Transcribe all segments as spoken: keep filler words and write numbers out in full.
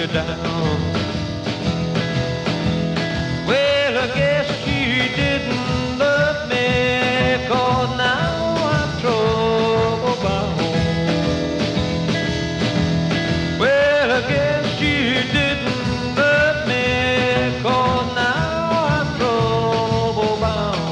down. Well, I guess she didn't love me, 'cause now I'm trouble bound. Well, I guess she didn't love me, 'cause now I'm trouble bound.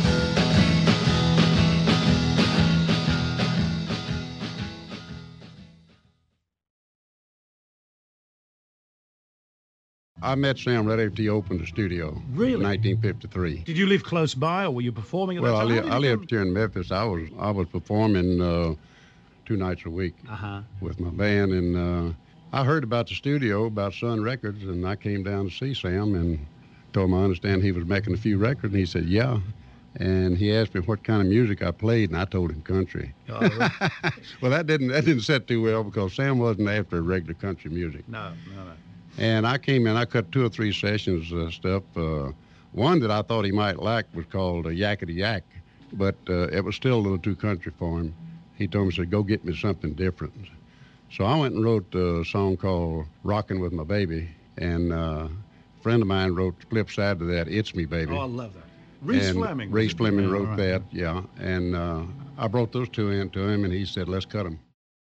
I met Sam right after he opened the studio. Really? In nineteen fifty-three. Did you live close by, or were you performing at Well, that I, time? li- How did I you lived come- here in Memphis. I was I was performing uh, two nights a week Uh-huh. with my band, and uh, I heard about the studio, about Sun Records, and I came down to see Sam and told him I understand he was making a few records, and he said, yeah. And he asked me what kind of music I played, and I told him country. Oh, really? Well, that didn't that didn't set too well because Sam wasn't after regular country music. No, no, no. And I came in, I cut two or three sessions uh, stuff. Uh, one that I thought he might like was called uh, Yakety Yak, but uh, it was still a little too country for him. He told me, he said, go get me something different. So I went and wrote a song called Rockin' With My Baby, and uh, a friend of mine wrote the flip side to that, It's Me Baby. Oh, I love that. Reese and Fleming. was Reese it? Fleming Yeah, wrote right. that, yeah. And uh, I brought those two in to him, and he said, let's cut them.